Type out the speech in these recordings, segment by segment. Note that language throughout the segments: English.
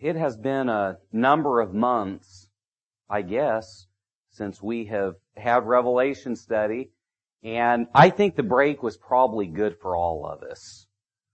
it has been a number of months, I guess, since we have had Revelation study, and I think the break was probably good for all of us.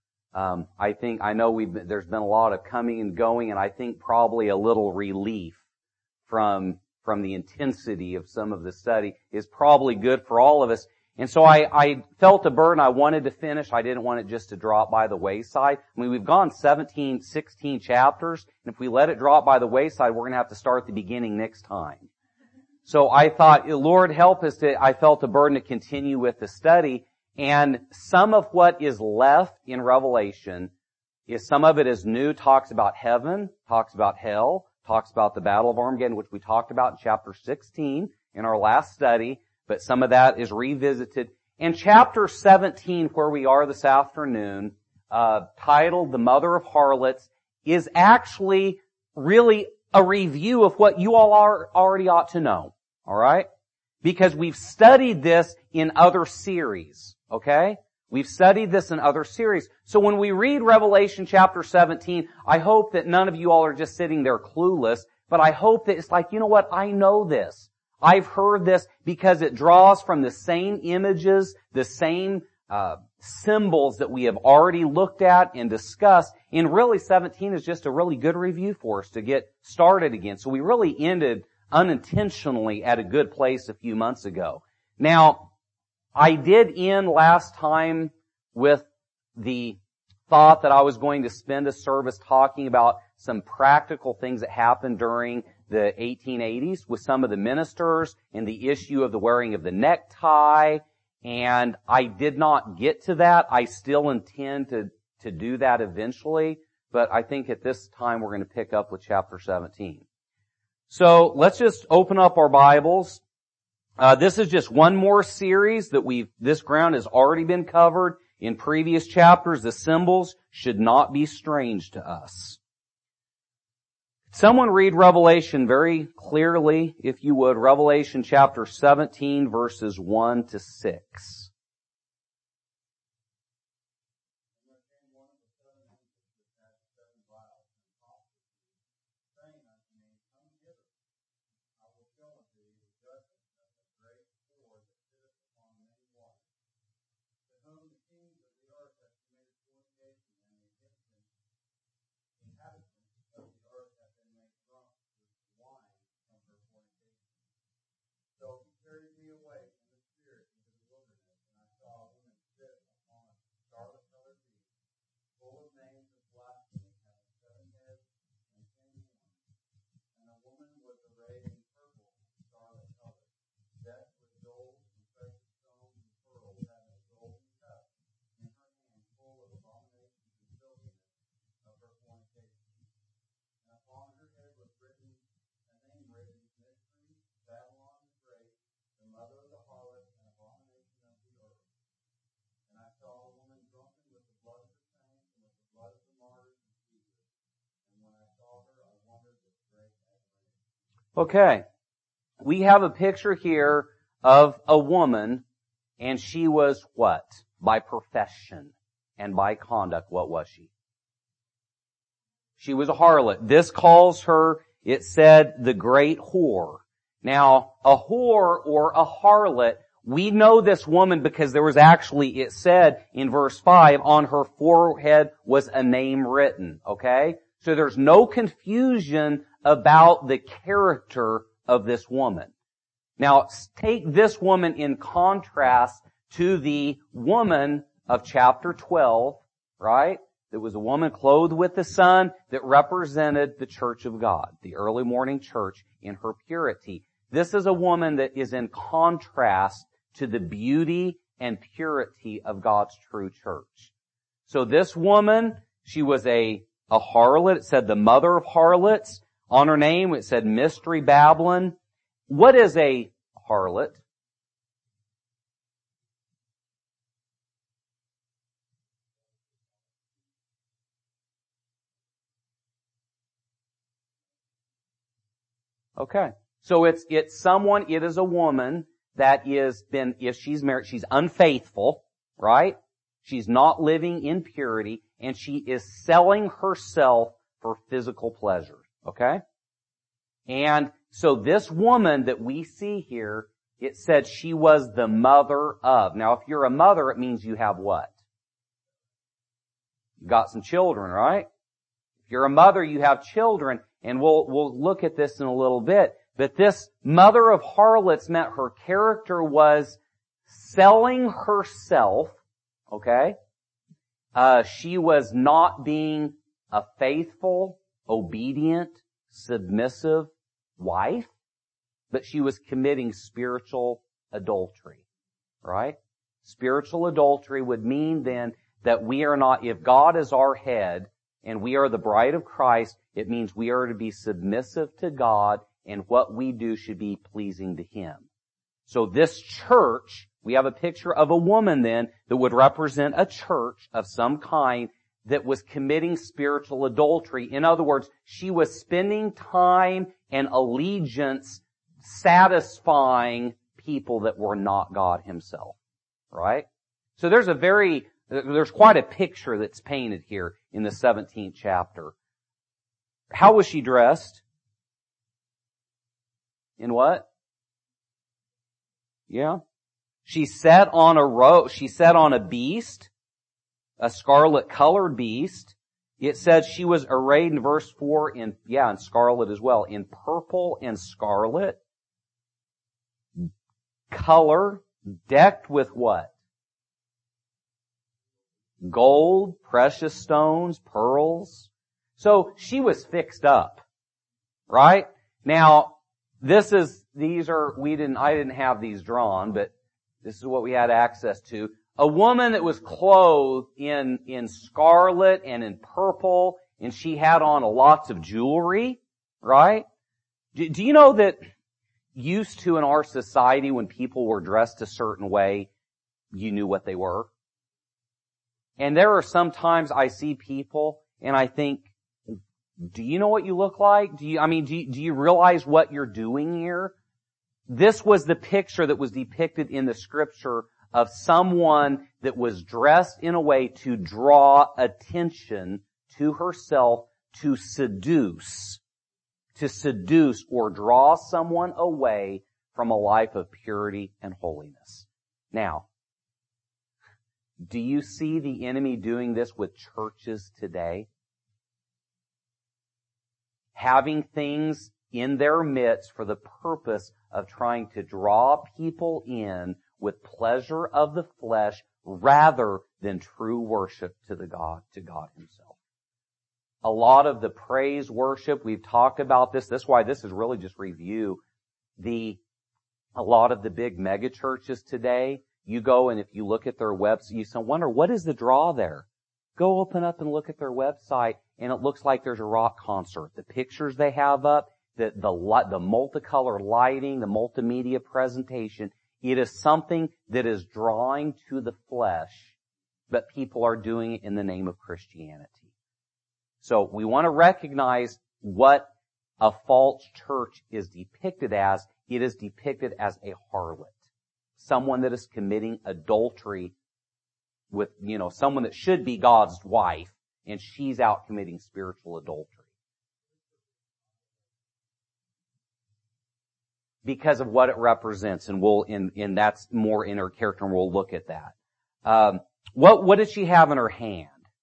I know there's been a lot of coming and going, and I think probably a little relief from the intensity of some of the study is probably good for all of us. And so I felt a burden. I wanted to finish. I didn't want it just to drop by the wayside. I mean, we've gone 16 chapters, and if we let it drop by the wayside, we're going to have to start at the beginning next time. So I thought, Lord, help us I felt a burden to continue with the study. And some of what is left in Revelation some of it is new, talks about heaven, talks about hell, talks about the Battle of Armageddon, which we talked about in chapter 16 in our last study, but some of that is revisited. And chapter 17, where we are this afternoon, titled The Mother of Harlots, is actually really a review of what you all already ought to know. Alright? Because we've studied this in other series. Okay? We've studied this in other series. So when we read Revelation chapter 17, I hope that none of you all are just sitting there clueless, but I hope that it's like, you know what? I know this. I've heard this because it draws from the same images, the same symbols that we have already looked at and discussed. And really 17 is just a really good review for us to get started again. So we really ended unintentionally at a good place a few months ago. Now, I did end last time with the thought that I was going to spend a service talking about some practical things that happened during the 1880s with some of the ministers and the issue of the wearing of the necktie. And I did not get to that. I still intend to do that eventually, but I think at this time we're going to pick up with chapter 17. So let's just open up our Bibles. This is just one more series that this ground has already been covered in previous chapters. The symbols should not be strange to us. Someone read Revelation very clearly, if you would. Revelation chapter 17, verses 1 to 6. Okay. We have a picture here of a woman, and she was what? By profession and by conduct, what was she? She was a harlot. This calls her, it said, the great whore. Now, a whore or a harlot, we know this woman because there was actually, it said in verse 5, on her forehead was a name written, okay? So there's no confusion about the character of this woman. Now, take this woman in contrast to the woman of chapter 12, right? There was a woman clothed with the sun that represented the church of God, the early morning church in her purity. This is a woman that is in contrast to the beauty and purity of God's true church. So this woman, she was a harlot. It said the mother of harlots. On her name, it said Mystery Babylon. What is a harlot? Okay. So it is a woman that if she's married, she's unfaithful, right? She's not living in purity, and she is selling herself for physical pleasure. Okay? And so this woman that we see here, it said she was the mother of. Now if you're a mother, it means you have what? You got some children, right? If you're a mother, you have children, and we'll look at this in a little bit. But this mother of harlots meant her character was selling herself, okay? She was not being a faithful, obedient, submissive wife, but she was committing spiritual adultery, right? Spiritual adultery would mean then that we are not, if God is our head and we are the bride of Christ, it means we are to be submissive to God and what we do should be pleasing to Him. So this church, we have a picture of a woman then that would represent a church of some kind that was committing spiritual adultery. In other words, she was spending time and allegiance satisfying people that were not God Himself. Right? So there's quite a picture that's painted here in the 17th chapter. How was she dressed? In what? Yeah. She sat on a beast, a scarlet colored beast. It says she was arrayed in verse 4 in scarlet as well, in purple and scarlet. Color, decked with what? Gold, precious stones, pearls. So she was fixed up. Right? Now, I didn't have these drawn, but this is what we had access to. A woman that was clothed in scarlet and in purple, and she had on lots of jewelry, right? Do you know that used to in our society when people were dressed a certain way, you knew what they were? And there are some times I see people and I think, do you know what you look like? Do you realize what you're doing here? This was the picture that was depicted in the scripture of someone that was dressed in a way to draw attention to herself, to seduce or draw someone away from a life of purity and holiness. Now, do you see the enemy doing this with churches today? Having things in their midst for the purpose of trying to draw people in with pleasure of the flesh rather than true worship to God Himself. A lot of the praise worship, we've talked about this. That's why this is really just review. A lot of the big mega churches today, you go and if you look at their website, you wonder, what is the draw there? Go open up and look at their website and it looks like there's a rock concert. The pictures they have up, the multicolor lighting, the multimedia presentation, it is something that is drawing to the flesh, but people are doing it in the name of Christianity. So we want to recognize what a false church is depicted as. It is depicted as a harlot. Someone that is committing adultery with, someone that should be God's wife, and she's out committing spiritual adultery. Because of what it represents, and and that's more in her character, and we'll look at that. What did she have in her hand?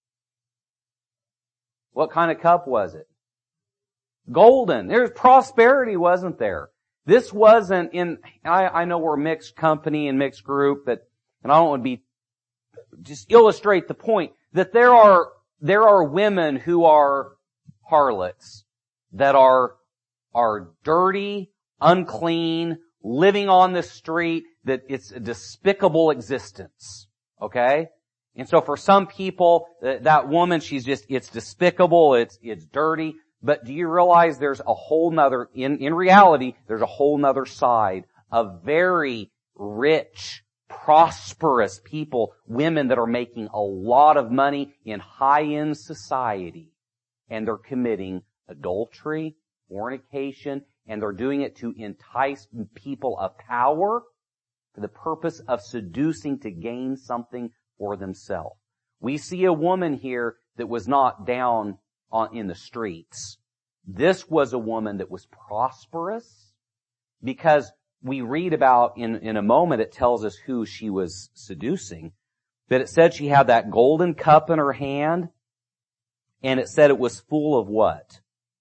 What kind of cup was it? Golden. There's prosperity, wasn't there? This wasn't I know we're a mixed company and mixed group, and I don't want to just illustrate the point that there are women who are harlots that are dirty, unclean, living on the street, that it's a despicable existence. Okay? And so for some people, that woman, it's despicable, it's dirty. But do you realize there's a whole nother, in reality, there's a whole nother side of very rich, prosperous people, women that are making a lot of money in high-end society. And they're committing adultery, fornication, and they're doing it to entice people of power for the purpose of seducing to gain something for themselves. We see a woman here that was not down in the streets. This was a woman that was prosperous, because we read about in a moment, it tells us who she was seducing. But it said she had that golden cup in her hand, and it said it was full of what?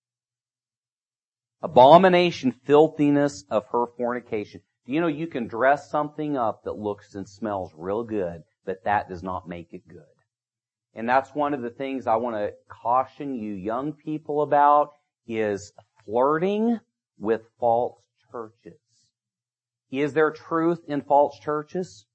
Abomination, filthiness of her fornication. You know, you can dress something up that looks and smells real good, but that does not make it good. And that's one of the things I want to caution you young people about, is flirting with false churches. Is there truth in false churches?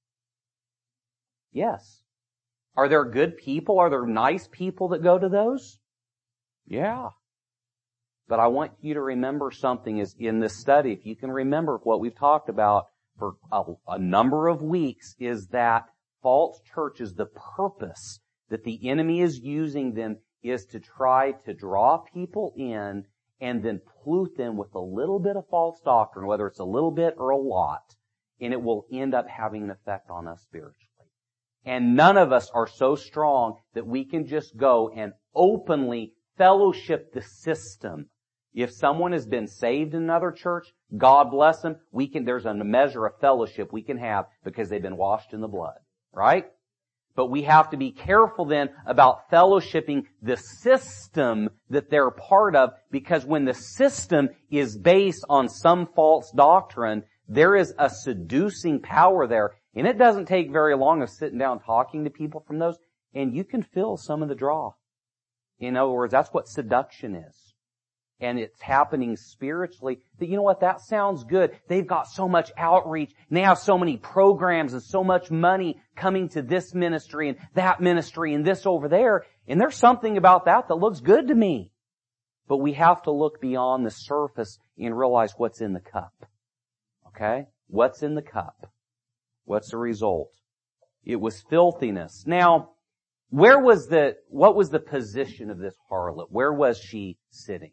Yes. Are there good people? Are there nice people that go to those? Yeah. But I want you to remember something is in this study. If you can remember what we've talked about for a number of weeks, is that false churches, the purpose that the enemy is using them is to try to draw people in and then pollute them with a little bit of false doctrine, whether it's a little bit or a lot, and it will end up having an effect on us spiritually. And none of us are so strong that we can just go and openly fellowship the system. If someone has been saved in another church, God bless them, there's a measure of fellowship we can have because they've been washed in the blood. Right? But we have to be careful then about fellowshipping the system that they're part of, because when the system is based on some false doctrine, there is a seducing power there. And it doesn't take very long of sitting down talking to people from those, and you can feel some of the draw. In other words, that's what seduction is. And it's happening spiritually. That, you know what, that sounds good. They've got so much outreach, and they have so many programs and so much money coming to this ministry and this over there. And there's something about that looks good to me. But we have to look beyond the surface and realize what's in the cup. Okay? What's in the cup? What's the result? It was filthiness. Now, what was the position of this harlot? Where was she sitting?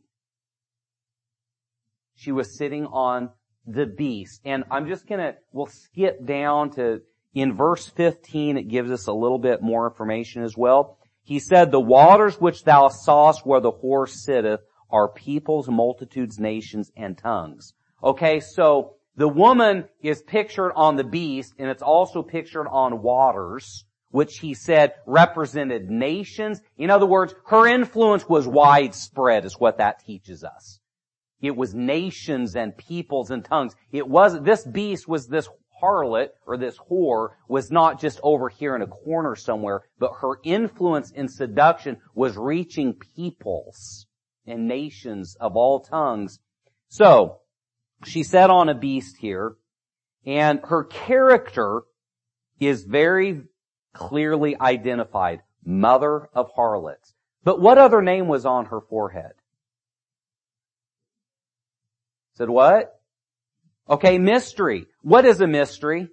She was sitting on the beast. And we'll skip down to, in verse 15, it gives us a little bit more information as well. He said, the waters which thou sawest where the whore sitteth are peoples, multitudes, nations, and tongues. Okay, so the woman is pictured on the beast, and it's also pictured on waters, which he said represented nations. In other words, her influence was widespread, is what that teaches us. It was nations and peoples and tongues. This beast was this harlot, or this whore, was not just over here in a corner somewhere, but her influence in seduction was reaching peoples and nations of all tongues. So, she sat on a beast here, and her character is very clearly identified. Mother of harlots. But what other name was on her forehead? Said what? Okay, mystery. What is a mystery?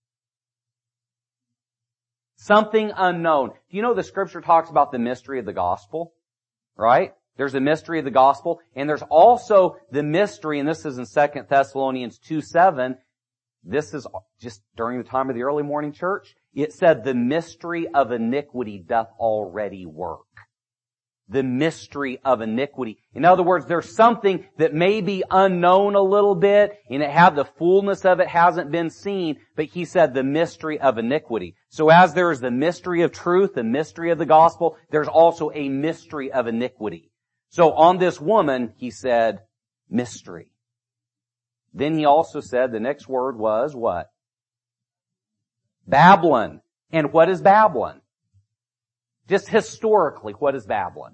Something unknown. Do you know the scripture talks about the mystery of the gospel? Right? There's a mystery of the gospel, and there's also the mystery, and this is in 2 Thessalonians 2:7. This is just during the time of the early morning church. It said the mystery of iniquity doth already work. The mystery of iniquity. In other words, there's something that may be unknown a little bit, and the fullness of it hasn't been seen, but he said the mystery of iniquity. So as there is the mystery of truth, the mystery of the gospel, there's also a mystery of iniquity. So on this woman, he said, mystery. Then he also said the next word was what? Babylon. And what is Babylon? Just historically, what is Babylon?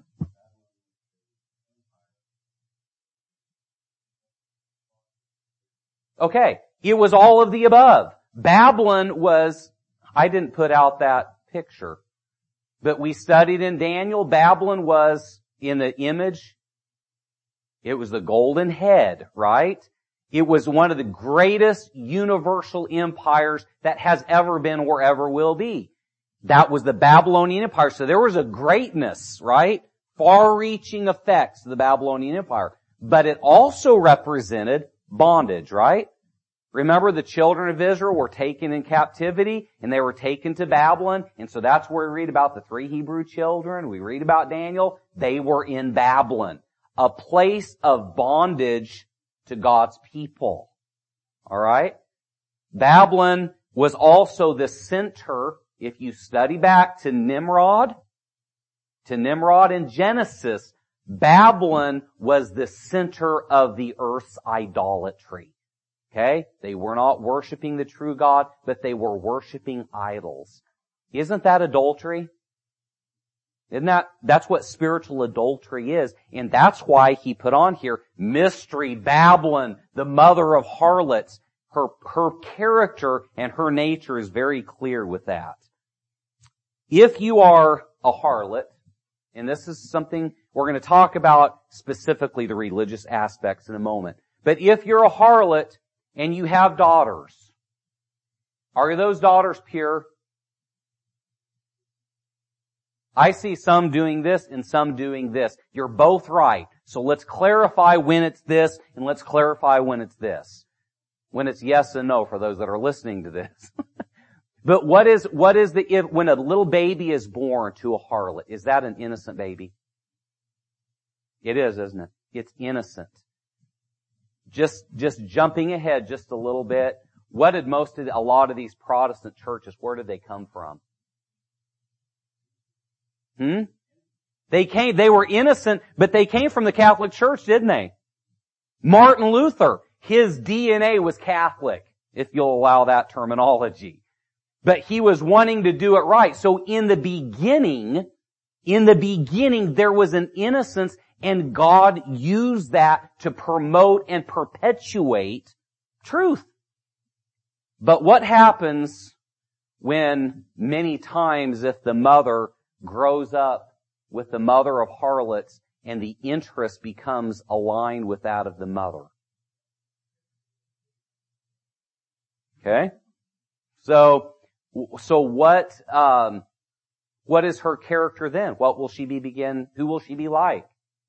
Okay, it was all of the above. Babylon was, I didn't put out that picture, but we studied in Daniel, Babylon was in the image, it was the golden head, right? It was one of the greatest universal empires that has ever been or ever will be. That was the Babylonian Empire. So there was a greatness, right? Far-reaching effects of the Babylonian Empire. But it also represented bondage, right? Remember, the children of Israel were taken in captivity, and they were taken to Babylon, and so that's where we read about the 3 Hebrew children. We read about Daniel. They were in Babylon, a place of bondage to God's people. Alright? Babylon was also the center, if you study back to Nimrod in Genesis, Babylon was the center of the earth's idolatry. Okay? They were not worshiping the true God, but they were worshiping idols. Isn't that adultery? That's what spiritual adultery is. And that's why he put on here, mystery, Babylon, the mother of harlots. Her character and her nature is very clear with that. If you are a harlot, and this is something we're going to talk about specifically the religious aspects in a moment. But if you're a harlot and you have daughters, are those daughters pure? I see some doing this and some doing this. You're both right. So let's clarify when it's this and let's clarify when it's this. When it's yes and no for those that are listening to this. But when a little baby is born to a harlot, is that an innocent baby? It is, isn't it? It's innocent. Just jumping ahead just a little bit, what did a lot of these Protestant churches, where did they come from? They were innocent, but they came from the Catholic Church, didn't they? Martin Luther, his DNA was Catholic, if you'll allow that terminology. But he was wanting to do it right. So in the beginning, there was an innocence, and God used that to promote and perpetuate truth. But what happens when many times if the mother grows up with the mother of harlots and the interest becomes aligned with that of the mother? Okay? So what is her character then? Who will she be like?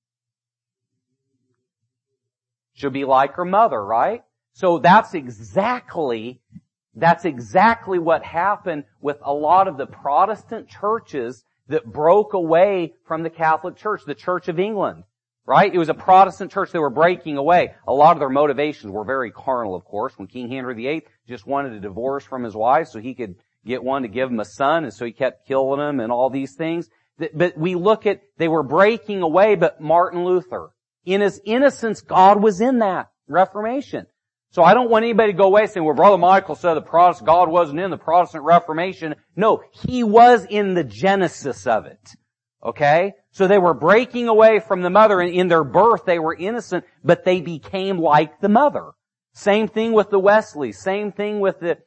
She'll be like her mother, right? So that's exactly what happened with a lot of the Protestant churches that broke away from the Catholic Church, the Church of England, right? It was a Protestant church that were breaking away. A lot of their motivations were very carnal, of course. When King Henry VIII just wanted a divorce from his wife so he could get one to give him a son, and so he kept killing them and all these things. But we look at, they were breaking away, but Martin Luther, in his innocence, God was in that Reformation. So I don't want anybody to go away saying, well, Brother Michael said God wasn't in the Protestant Reformation. No, he was in the genesis of it. Okay? So they were breaking away from the mother, and in their birth they were innocent, but they became like the mother. Same thing with the Wesleys. Same thing with the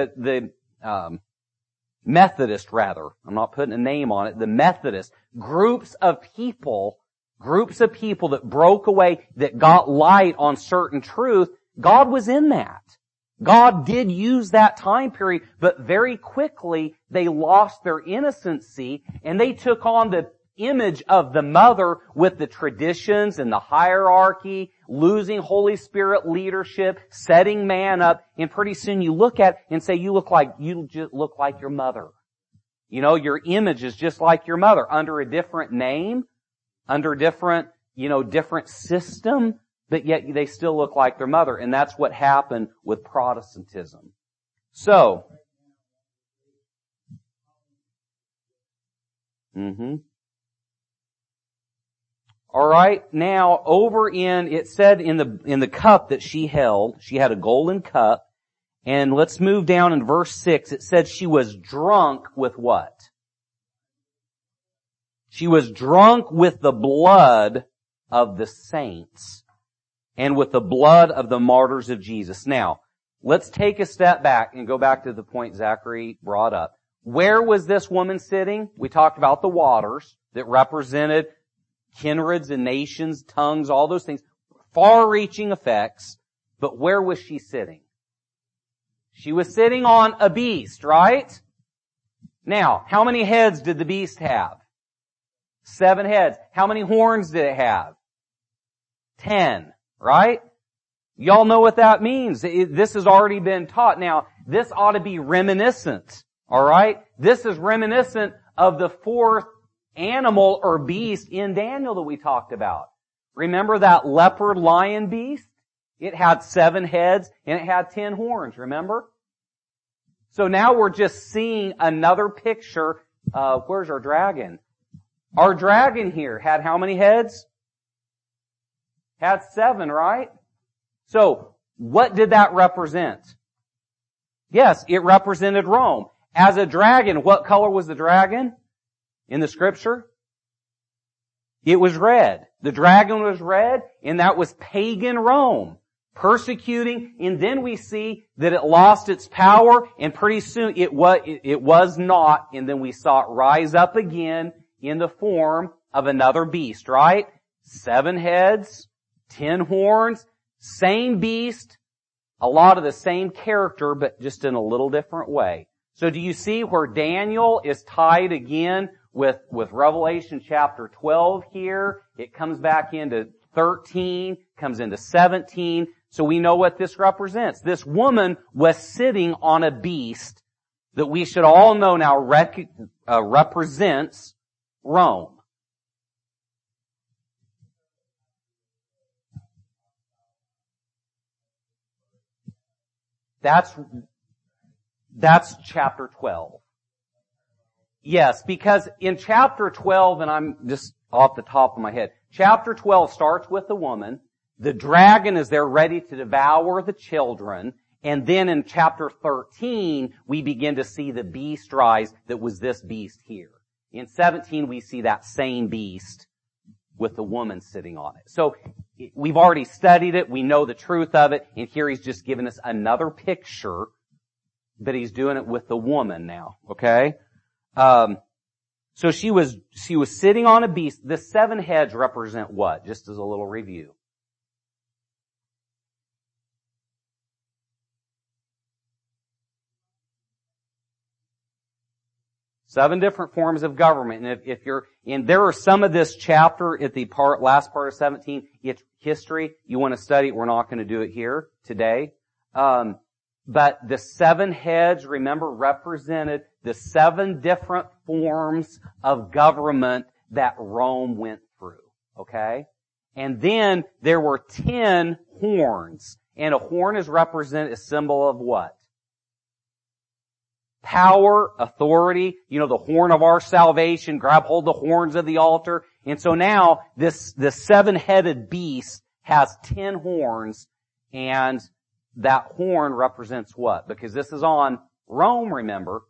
Methodist, rather. I'm not putting a name on it. The Methodist. Groups of people that broke away, that got light on certain truth. God was in that. God did use that time period, but very quickly they lost their innocency and they took on the image of the mother with the traditions and the hierarchy, losing Holy Spirit leadership, setting man up, and pretty soon you look at it and say, you just look like your mother. You know, your image is just like your mother, under a different name, under different system, but yet they still look like their mother. And that's what happened with Protestantism. So, Alright, now it said in the cup that she held, she had a golden cup, and let's move down in verse 6, it said she was drunk with what? She was drunk with the blood of the saints and with the blood of the martyrs of Jesus. Now, let's take a step back and go back to the point Zachary brought up. Where was this woman sitting? We talked about the waters that represented kindreds and nations, tongues, all those things, far-reaching effects. But where was she sitting? She was sitting on a beast, right? Now, how many heads did the beast have? 7 heads. How many horns did it have? 10, right? Y'all know what that means. This has already been taught. Now, this ought to be reminiscent. Alright? This is reminiscent of the fourth animal or beast in Daniel that we talked about. Remember that leopard lion beast? It had 7 heads and it had 10 horns, remember? So now we're just seeing another picture of, where's our dragon? Our dragon here had how many heads? Had 7, right? So, what did that represent? Yes, it represented Rome. As a dragon, what color was the dragon in the scripture? It was red. The dragon was red, and that was pagan Rome. Persecuting, and then we see that it lost its power, and pretty soon it was not, and then we saw it rise up again in the form of another beast, right? 7 heads, 10 horns, same beast, a lot of the same character, but just in a little different way. So do you see where Daniel is tied again with Revelation chapter 12 here? It comes back into 13, comes into 17. So we know what this represents. This woman was sitting on a beast that we should all know now represents Rome. That's chapter 12. Yes, because in chapter 12, and I'm just off the top of my head, chapter 12 starts with the woman. The dragon is there ready to devour the children. And then in chapter 13, we begin to see the beast rise that was this beast here. In 17, we see that same beast with the woman sitting on it. So we've already studied it. We know the truth of it. And here he's just given us another picture, but he's doing it with the woman now. Okay? So she was sitting on a beast. The 7 heads represent what? Just as a little review. Seven different forms of government. And if you're, and there are some of this chapter at the last part of 17, it's history. You want to study it. We're not going to do it here today. But the 7 heads, remember, represented the 7 different forms of government that Rome went through. Okay? And then there were 10 horns. And a horn is represented a symbol of what? Power, authority, the horn of our salvation, grab hold of the horns of the altar. And so now, this 7-headed beast has 10 horns, and that horn represents what? Because this is on Rome, remember.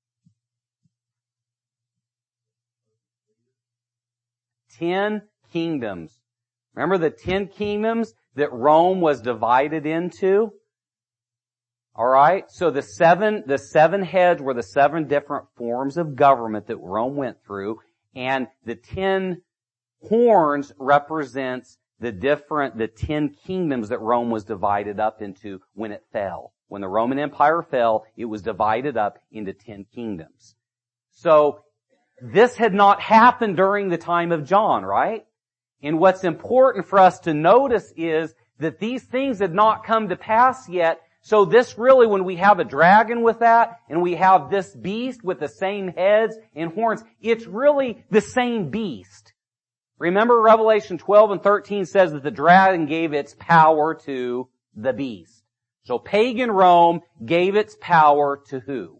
Ten kingdoms. Remember the 10 kingdoms that Rome was divided into? Alright, so the seven heads were the 7 different forms of government that Rome went through, and the 10 horns represents the 10 kingdoms that Rome was divided up into when it fell. When the Roman Empire fell, it was divided up into 10 kingdoms. So, this had not happened during the time of John, right? And what's important for us to notice is that these things had not come to pass yet. So this really, when we have a dragon with that, and we have this beast with the same heads and horns, it's really the same beast. Remember Revelation 12 and 13 says that the dragon gave its power to the beast. So pagan Rome gave its power to who?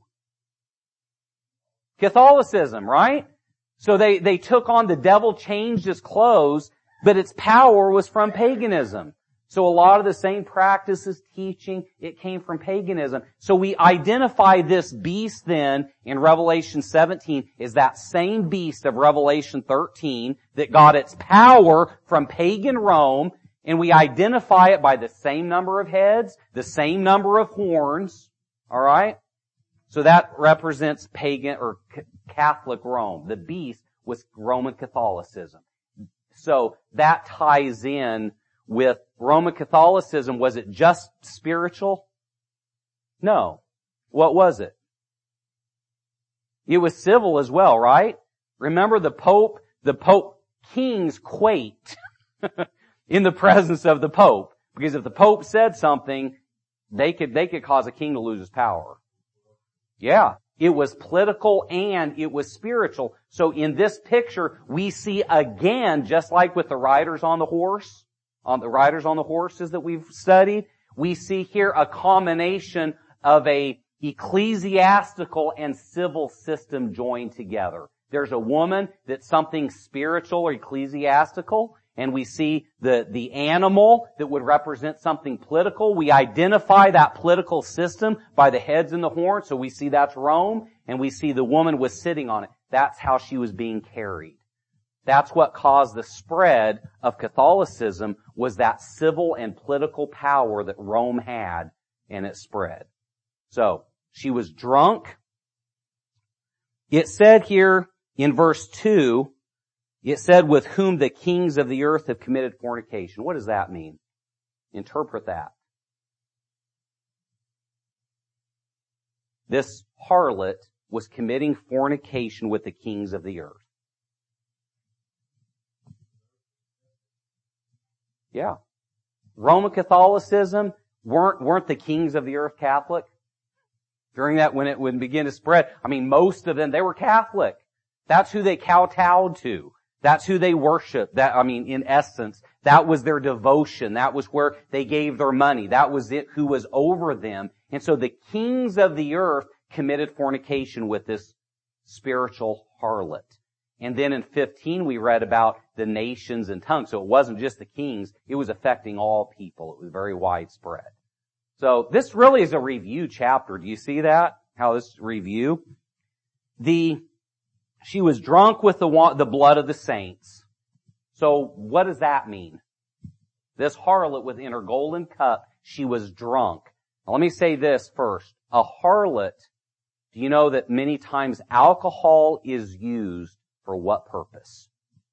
Catholicism, right? So they took on, the devil changed his clothes, but its power was from paganism. So a lot of the same practices, teaching, it came from paganism. So we identify this beast then in Revelation 17 as that same beast of Revelation 13 that got its power from pagan Rome, and we identify it by the same number of heads, the same number of horns, alright? So that represents pagan or Catholic Rome. The beast was Roman Catholicism. So that ties in with Roman Catholicism. Was it just spiritual? No. What was it? It was civil as well, right? Remember the Pope kings quaked in the presence of the Pope. Because if the Pope said something, they could cause a king to lose his power. Yeah. It was political and it was spiritual. So in this picture, we see again, just like with the riders on the horses that we've studied, we see here a combination of a ecclesiastical and civil system joined together. There's a woman that's something spiritual or ecclesiastical, and we see the animal that would represent something political. We identify that political system by the heads and the horns, so we see that's Rome, and we see the woman was sitting on it. That's how she was being carried. That's what caused the spread of Catholicism, was that civil and political power that Rome had, and it spread. So, she was drunk. It said here in verse 2, it said, with whom the kings of the earth have committed fornication. What does that mean? Interpret that. This harlot was committing fornication with the kings of the earth. Yeah. Roman Catholicism weren't the kings of the earth Catholic? During that, when it would begin to spread, I mean, most of them, they were Catholic. That's who they kowtowed to. That's who they worshiped. In essence, that was their devotion. That was where they gave their money. That was it, who was over them. And so the kings of the earth committed fornication with this spiritual harlot. And then in 15, we read about the nations and tongues. So it wasn't just the kings. It was affecting all people. It was very widespread. So this really is a review chapter. Do you see that? How this review? She was drunk with the blood of the saints. So what does that mean? This harlot within her golden cup, she was drunk. Now let me say this first. A harlot, do you know that many times alcohol is used for what purpose?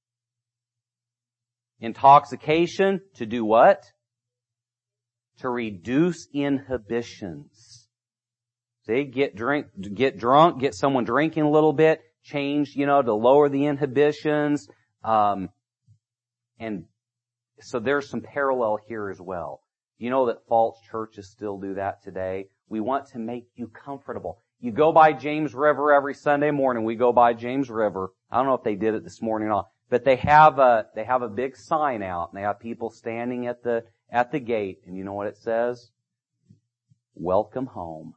Intoxication, to do what? To reduce inhibitions. See, get drunk, get someone drinking a little bit, change, to lower the inhibitions. And so there's some parallel here as well. You know that false churches still do that today? We want to make you comfortable. You go by James River every Sunday morning. We go by James River. I don't know if they did it this morning or not, but they have a big sign out, and they have people standing at the gate, and you know what it says? Welcome home.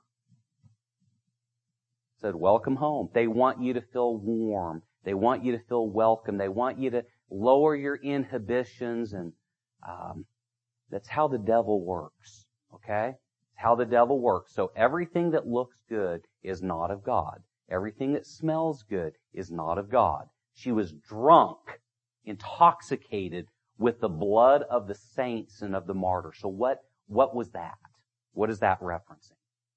It said, welcome home. They want you to feel warm. They want you to feel welcome. They want you to lower your inhibitions, and that's how the devil works. Okay? It's how the devil works. So everything that looks good is not of God. Everything that smells good is not of God. She was drunk, intoxicated with the blood of the saints and of the martyrs. So what was that? What is that referencing?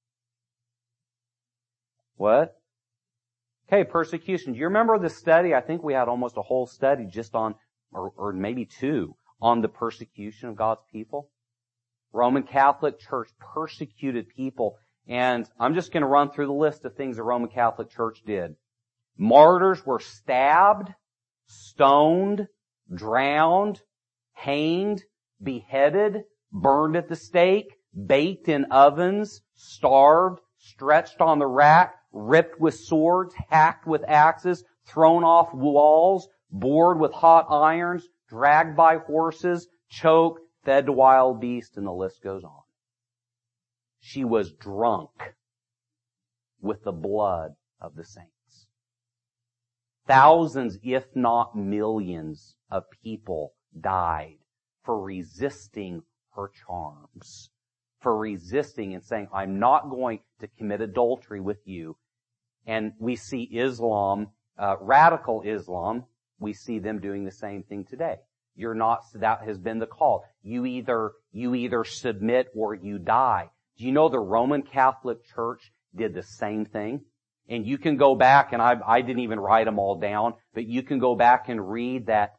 What? Okay, persecution. Do you remember the study? I think we had almost a whole study just on, or maybe two, on the persecution of God's people. Roman Catholic Church persecuted people. And I'm just going to run through the list of things the Roman Catholic Church did. Martyrs were stabbed, stoned, drowned, hanged, beheaded, burned at the stake, baked in ovens, starved, stretched on the rack, ripped with swords, hacked with axes, thrown off walls, bored with hot irons, dragged by horses, choked, fed to wild beasts, and the list goes on. She was drunk with the blood of the saints. Thousands, if not millions, of people died for resisting her charms, for resisting and saying, I'm not going to commit adultery with you. And we see Islam, radical Islam, we see them doing the same thing today. You're not, that has been the call. You either submit or you die. Do you know the Roman Catholic Church did the same thing? And you can go back, and I didn't even write them all down, but you can go back and read that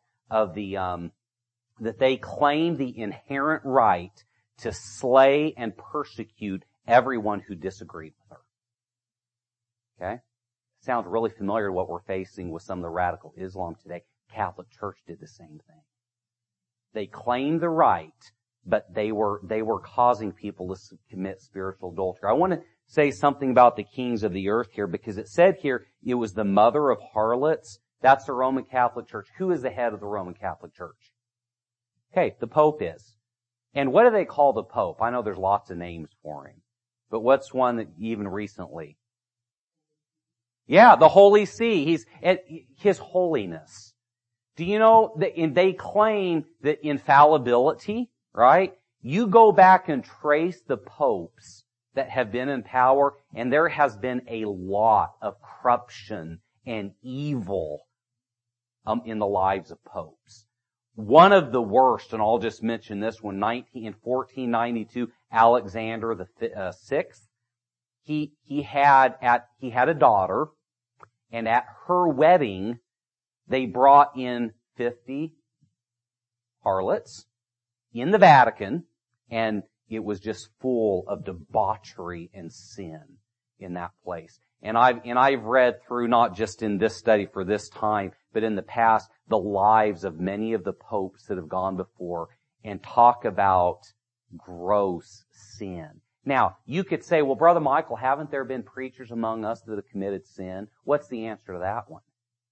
they claim the inherent right to slay and persecute everyone who disagreed with her. Okay? Sounds really familiar to what we're facing with some of the radical Islam today. Catholic Church did the same thing. They claim the right but they were causing people to commit spiritual adultery. I want to say something about the kings of the earth here, because it said here it was the mother of harlots. That's the Roman Catholic Church. Who is the head of the Roman Catholic Church? Okay, the Pope is. And what do they call the Pope? I know there's lots of names for him. But what's one that even recently? Yeah, the Holy See. He's His Holiness. Do you know that they claim that infallibility, right? You go back and trace the popes that have been in power, and there has been a lot of corruption and evil in the lives of popes. One of the worst, and I'll just mention this one, in 1492, Alexander the Sixth, he had a daughter, and at her wedding, they brought in 50 harlots in the Vatican, and it was just full of debauchery and sin in that place. And I've read through, not just in this study for this time, but in the past, the lives of many of the popes that have gone before, and talk about gross sin. Now, you could say, well, Brother Michael, haven't there been preachers among us that have committed sin? What's the answer to that one?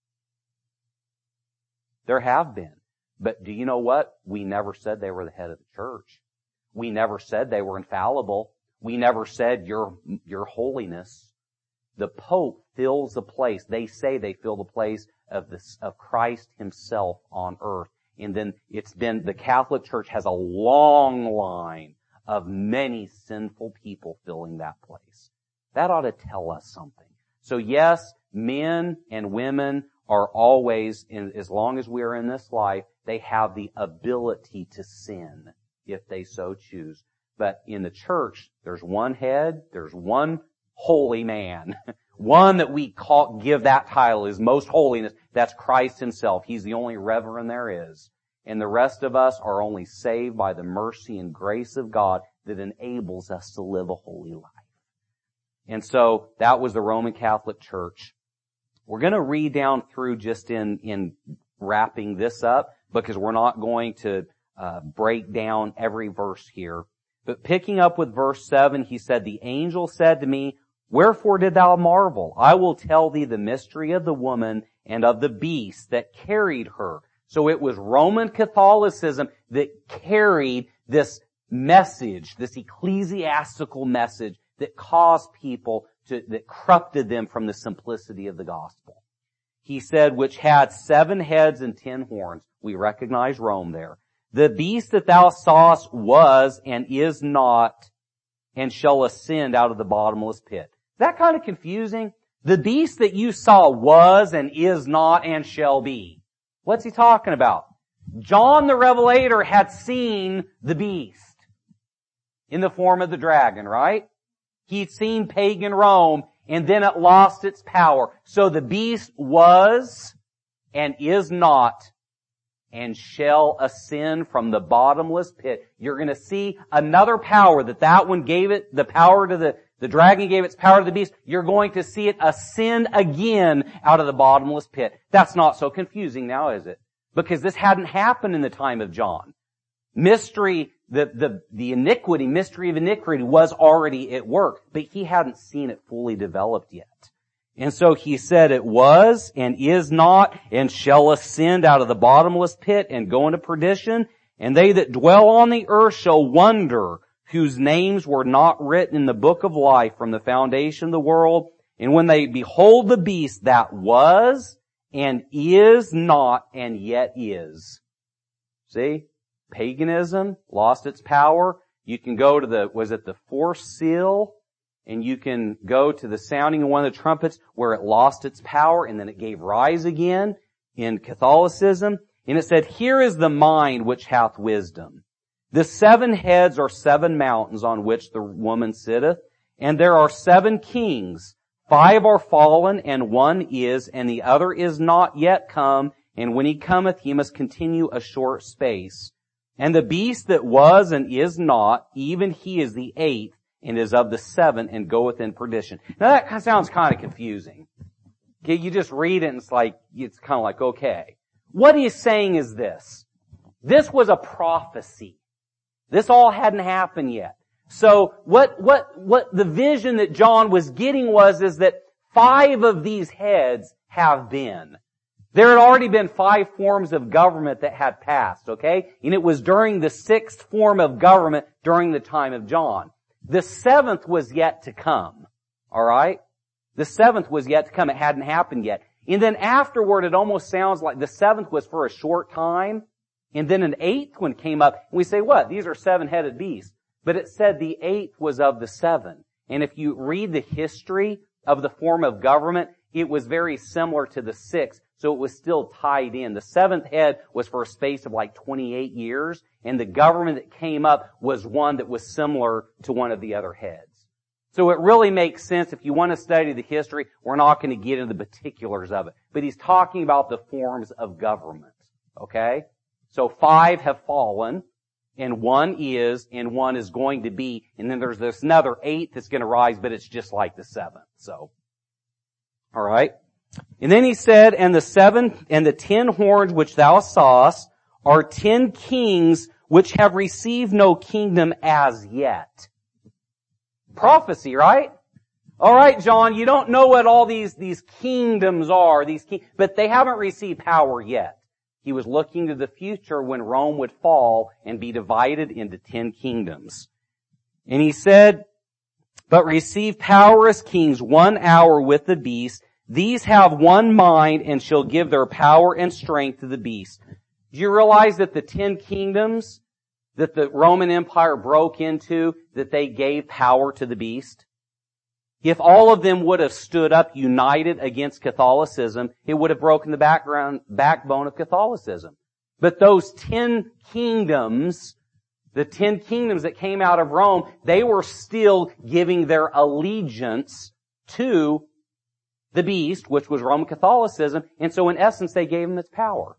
There have been. But do you know what? We never said they were the head of the church. We never said they were infallible. We never said your holiness. The Pope fills the place. They say they fill the place of Christ Himself on earth. And then the Catholic Church has a long line of many sinful people filling that place. That ought to tell us something. So yes, men and women are always, as long as we are in this life, they have the ability to sin if they so choose. But in the church, there's one head, there's one holy man. One that we give that title is Most Holiness. That's Christ Himself. He's the only Reverend there is. And the rest of us are only saved by the mercy and grace of God that enables us to live a holy life. And so that was the Roman Catholic Church. We're going to read down through just in wrapping this up, because we're not going to break down every verse here. But picking up with verse 7, he said, "The angel said to me, Wherefore did thou marvel? I will tell thee the mystery of the woman and of the beast that carried her." So it was Roman Catholicism that carried this message, this ecclesiastical message that caused people that corrupted them from the simplicity of the gospel. He said, which had 7 heads and 10 horns. We recognize Rome there. "The beast that thou sawest was and is not, and shall ascend out of the bottomless pit." Is that kind of confusing? The beast that you saw was and is not and shall be. What's he talking about? John the Revelator had seen the beast in the form of the dragon, right? He'd seen pagan Rome, and then it lost its power. So the beast was and is not and shall ascend from the bottomless pit. You're going to see another power that one gave it, the power to the dragon gave its power to the beast. You're going to see it ascend again out of the bottomless pit. That's not so confusing now, is it? Because this hadn't happened in the time of John. Mystery, the iniquity, mystery of iniquity was already at work, but he hadn't seen it fully developed yet. And so he said it was and is not and shall ascend out of the bottomless pit and go into perdition. And they that dwell on the earth shall wonder, whose names were not written in the book of life from the foundation of the world. And when they behold the beast that was and is not and yet is. See? Paganism lost its power. You can go to the fourth seal? And you can go to the sounding of one of the trumpets where it lost its power and then it gave rise again in Catholicism. And it said, "Here is the mind which hath wisdom. The 7 heads are 7 mountains on which the woman sitteth, and there are 7 kings. 5 are fallen, and 1 is, and the other is not yet come, and when he cometh he must continue a short space. And the beast that was and is not, even he is the 8th, and is of the 7, and goeth in perdition." Now that sounds kind of confusing. Okay, you just read it and it's kind of like, okay. What he's saying is this. This was a prophecy. This all hadn't happened yet. So what the vision that John was getting is that 5 of these heads have been. There had already been 5 forms of government that had passed, okay? And it was during the 6th form of government during the time of John. The 7th was yet to come. Alright? The 7th was yet to come. It hadn't happened yet. And then afterward, it almost sounds like the 7th was for a short time. And then an 8th one came up. And we say, what? These are 7-headed beasts. But it said the 8th was of the 7. And if you read the history of the form of government, it was very similar to the 6th. So it was still tied in. The 7th head was for a space of like 28 years. And the government that came up was one that was similar to one of the other heads. So it really makes sense. If you want to study the history, we're not going to get into the particulars of it. But he's talking about the forms of government. Okay? So 5 have fallen, and 1 is, and 1 is going to be, and then there's this another 8th that's going to rise, but it's just like the 7th. So, alright? And then he said, and the 10 horns which thou sawest are 10 kings which have received no kingdom as yet. Prophecy, right? Alright, John, you don't know what all these kingdoms are, but they haven't received power yet. He was looking to the future when Rome would fall and be divided into 10 kingdoms. And he said, but receive power as kings 1 hour with the beast. These have one mind and shall give their power and strength to the beast. Do you realize that the 10 kingdoms that the Roman Empire broke into, that they gave power to the beast? If all of them would have stood up united against Catholicism, it would have broken the backbone of Catholicism. But those 10 kingdoms, the 10 kingdoms that came out of Rome, they were still giving their allegiance to the beast, which was Roman Catholicism, and so in essence they gave him its power.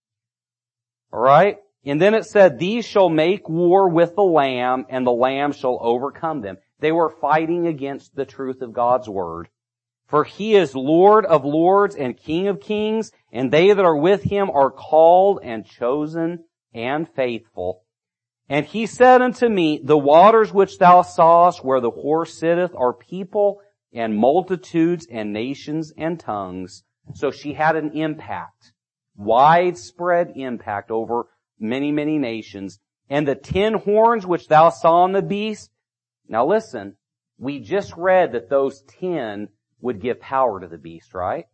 Alright? And then it said, these shall make war with the Lamb, and the Lamb shall overcome them. They were fighting against the truth of God's Word. For He is Lord of lords and King of kings, and they that are with Him are called and chosen and faithful. And He said unto me, the waters which thou sawest where the horse sitteth are people and multitudes and nations and tongues. So she had an impact, widespread impact over many, many nations. And the 10 horns which thou saw on the beast. Now listen, we just read that those 10 would give power to the beast, right?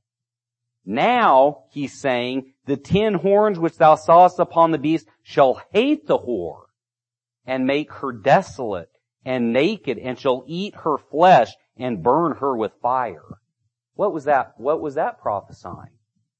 Now, he's saying, the 10 horns which thou sawest upon the beast shall hate the whore, and make her desolate, and naked, and shall eat her flesh, and burn her with fire. What was that? What was that prophesying?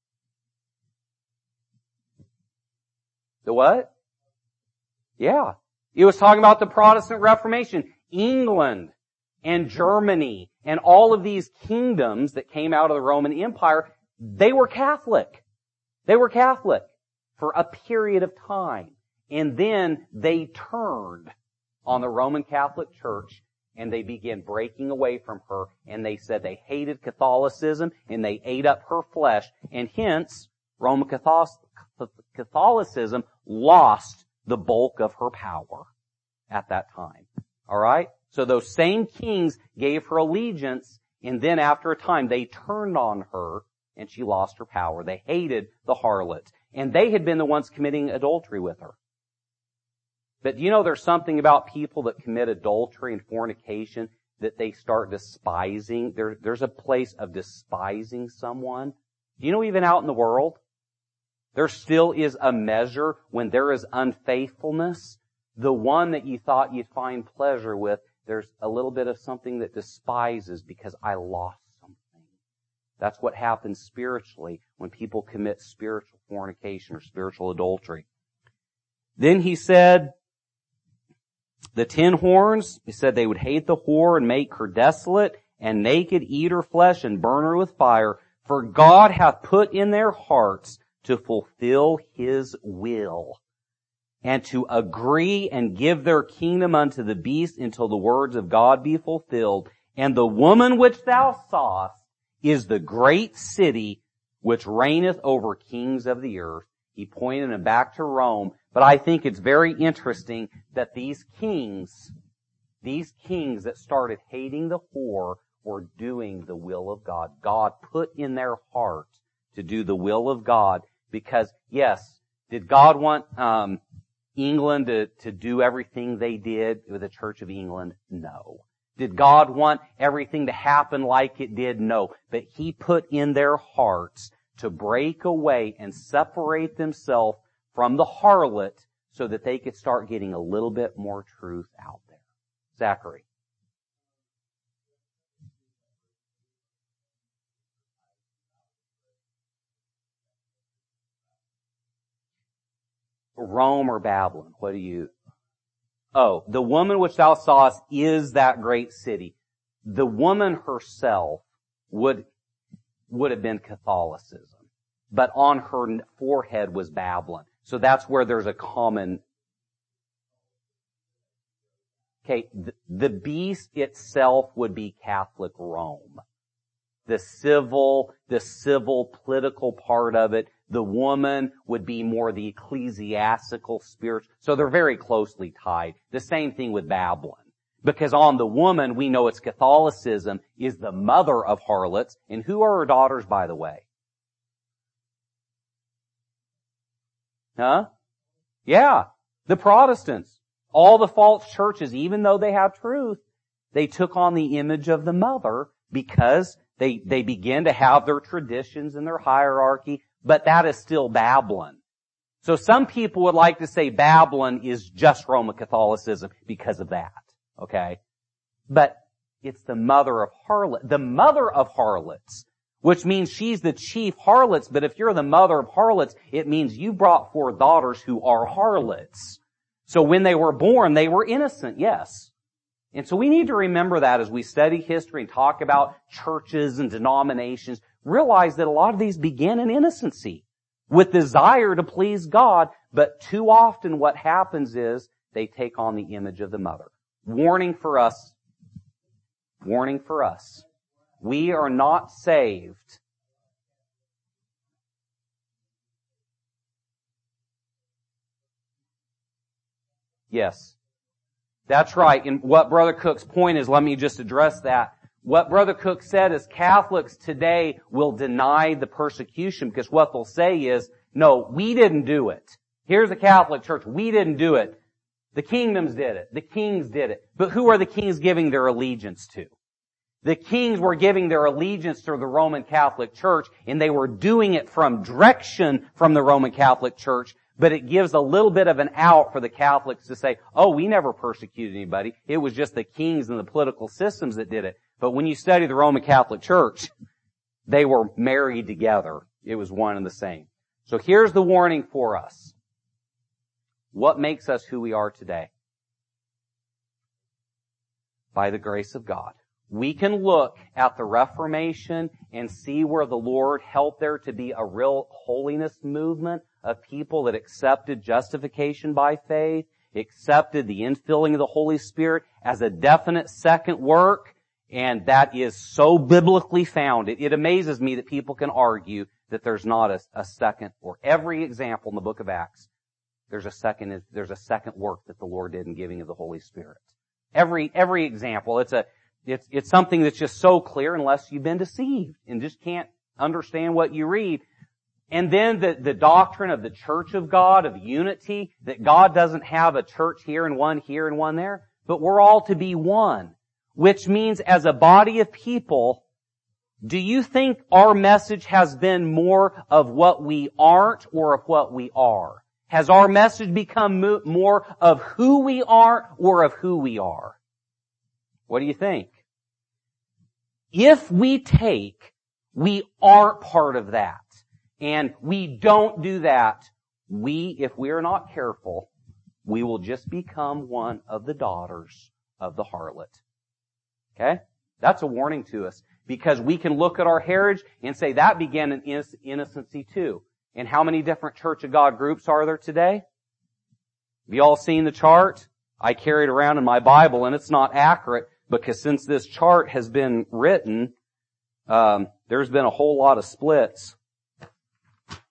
The what? Yeah. It was talking about the Protestant Reformation. England and Germany and all of these kingdoms that came out of the Roman Empire, they were Catholic. They were Catholic for a period of time. And then they turned on the Roman Catholic Church and they began breaking away from her, and they said they hated Catholicism and they ate up her flesh, and hence Roman Catholicism lost the bulk of her power at that time. Alright? So those same kings gave her allegiance, and then after a time they turned on her and she lost her power. They hated the harlot. And they had been the ones committing adultery with her. But you know there's something about people that commit adultery and fornication that they start despising. There's a place of despising someone. Do you know even out in the world, there still is a measure when there is unfaithfulness. The one that you thought you'd find pleasure with, there's a little bit of something that despises because I lost something. That's what happens spiritually when people commit spiritual fornication or spiritual adultery. Then he said, the 10 horns, he said they would hate the whore and make her desolate and naked, eat her flesh and burn her with fire. For God hath put in their hearts to fulfill His will, and to agree and give their kingdom unto the beast until the words of God be fulfilled. And the woman which thou sawest is the great city which reigneth over kings of the earth. He pointed them back to Rome. But I think it's very interesting that these kings that started hating the poor were doing the will of God. God put in their heart to do the will of God because, yes, did God want England to do everything they did with the Church of England? No. Did God want everything to happen like it did? No. But He put in their hearts to break away and separate themselves from the harlot so that they could start getting a little bit more truth out there. Zachary. Rome or Babylon? What do you... Oh, the woman which thou sawest is that great city. The woman herself would have been Catholicism. But on her forehead was Babylon. So that's where there's a common... Okay, the beast itself would be Catholic Rome. The civil political part of it. The woman would be more the ecclesiastical, spiritual. So they're very closely tied. The same thing with Babylon. Because on the woman, we know it's Catholicism, is the mother of harlots. And who are her daughters, by the way? Huh? Yeah, the Protestants. All the false churches, even though they have truth, they took on the image of the mother because they begin to have their traditions and their hierarchy, but that is still Babylon. So some people would like to say Babylon is just Roman Catholicism because of that, okay? But it's the mother of harlots, which means she's the chief harlots, but if you're the mother of harlots, it means you brought forth daughters who are harlots. So when they were born, they were innocent, yes. And so we need to remember that as we study history and talk about churches and denominations. Realize that a lot of these begin in innocency, with desire to please God, but too often what happens is they take on the image of the mother. Warning for us. Warning for us. We are not saved. Yes. That's right. And what Brother Cook's point is, let me just address that. What Brother Cook said is Catholics today will deny the persecution because what they'll say is, no, we didn't do it. Here's a Catholic church. We didn't do it. The kingdoms did it. The kings did it. But who are the kings giving their allegiance to? The kings were giving their allegiance to the Roman Catholic Church, and they were doing it from direction from the Roman Catholic Church, but it gives a little bit of an out for the Catholics to say, oh, we never persecuted anybody. It was just the kings and the political systems that did it. But when you study the Roman Catholic Church, they were married together. It was one and the same. So here's the warning for us. What makes us who we are today? By the grace of God. We can look at the Reformation and see where the Lord helped there to be a real holiness movement of people that accepted justification by faith, accepted the infilling of the Holy Spirit as a definite second work, and that is so biblically founded. It amazes me that people can argue that there's not a second, or every example in the book of Acts, there's a second work that the Lord did in giving of the Holy Spirit. Every example, it's something that's just so clear unless you've been deceived and just can't understand what you read. And then the doctrine of the church of God, of unity, that God doesn't have a church here and one there, but we're all to be one. Which means as a body of people, do you think our message has been more of what we aren't or of what we are? Has our message become more of who we are or of who we are? What do you think? If we aren't part of that, and we don't do that, if we are not careful, we will just become one of the daughters of the harlot. Okay? That's a warning to us, because we can look at our heritage and say that began in innocency too. And how many different Church of God groups are there today? Have you all seen the chart? I carry it around in my Bible, and it's not accurate, because since this chart has been written, there's been a whole lot of splits.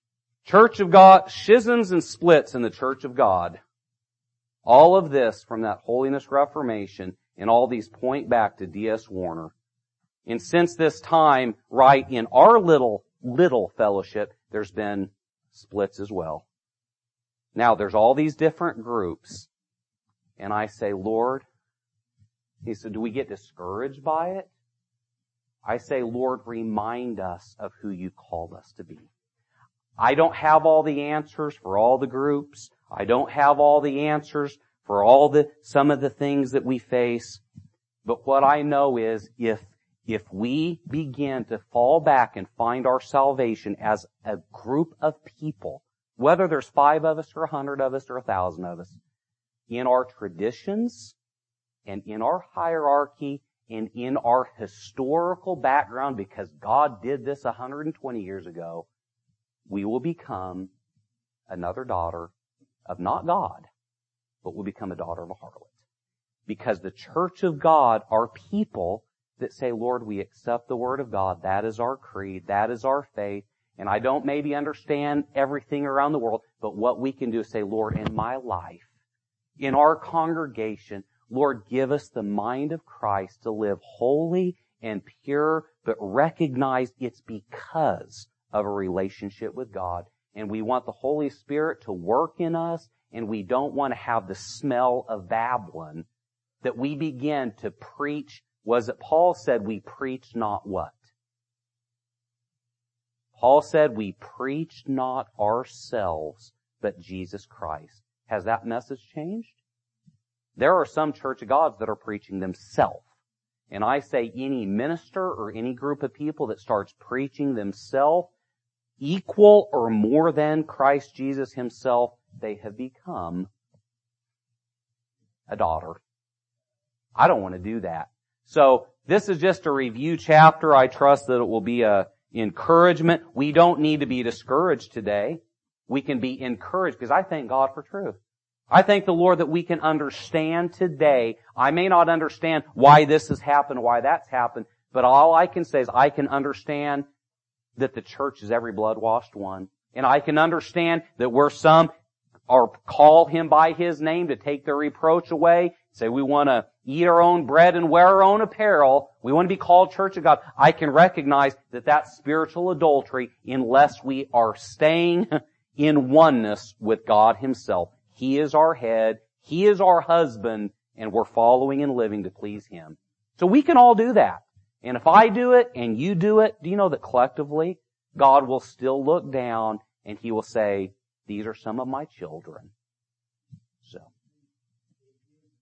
Church of God, schisms and splits in the Church of God. All of this from that Holiness Reformation, and all these point back to D.S. Warner. And since this time, right in our little fellowship, there's been splits as well. Now, there's all these different groups. And I say, Lord, he said, do we get discouraged by it? I say, Lord, remind us of who you called us to be. I don't have all the answers for all the groups. I don't have all the answers for some of the things that we face. But what I know is if we begin to fall back and find our salvation as a group of people, whether there's 5 of us or 100 of us or 1,000 of us, in our traditions and in our hierarchy and in our historical background, because God did this 120 years ago, we will become another daughter of not God, but will become a daughter of a harlot. Because the church of God are people that say, Lord, we accept the Word of God. That is our creed. That is our faith. And I don't maybe understand everything around the world, but what we can do is say, Lord, in my life, in our congregation, Lord, give us the mind of Christ to live holy and pure, but recognize it's because of a relationship with God. And we want the Holy Spirit to work in us, and we don't want to have the smell of Babylon, that we begin to preach. Was it Paul said we preach not what? Paul said we preach not ourselves, but Jesus Christ. Has that message changed? There are some Church of Gods that are preaching themselves. And I say any minister or any group of people that starts preaching themselves equal or more than Christ Jesus himself, they have become a daughter. I don't want to do that. So this is just a review chapter. I trust that it will be a encouragement. We don't need to be discouraged today. We can be encouraged because I thank God for truth. I thank the Lord that we can understand today. I may not understand why this has happened, why that's happened, but all I can say is I can understand that the church is every blood-washed one. And I can understand that where some are call him by his name to take their reproach away, say we want to eat our own bread and wear our own apparel, we want to be called Church of God. I can recognize that that's spiritual adultery unless we are staying in oneness with God himself. He is our head, he is our husband, and we're following and living to please him. So we can all do that. And if I do it and you do it, do you know that collectively God will still look down and he will say, these are some of my children.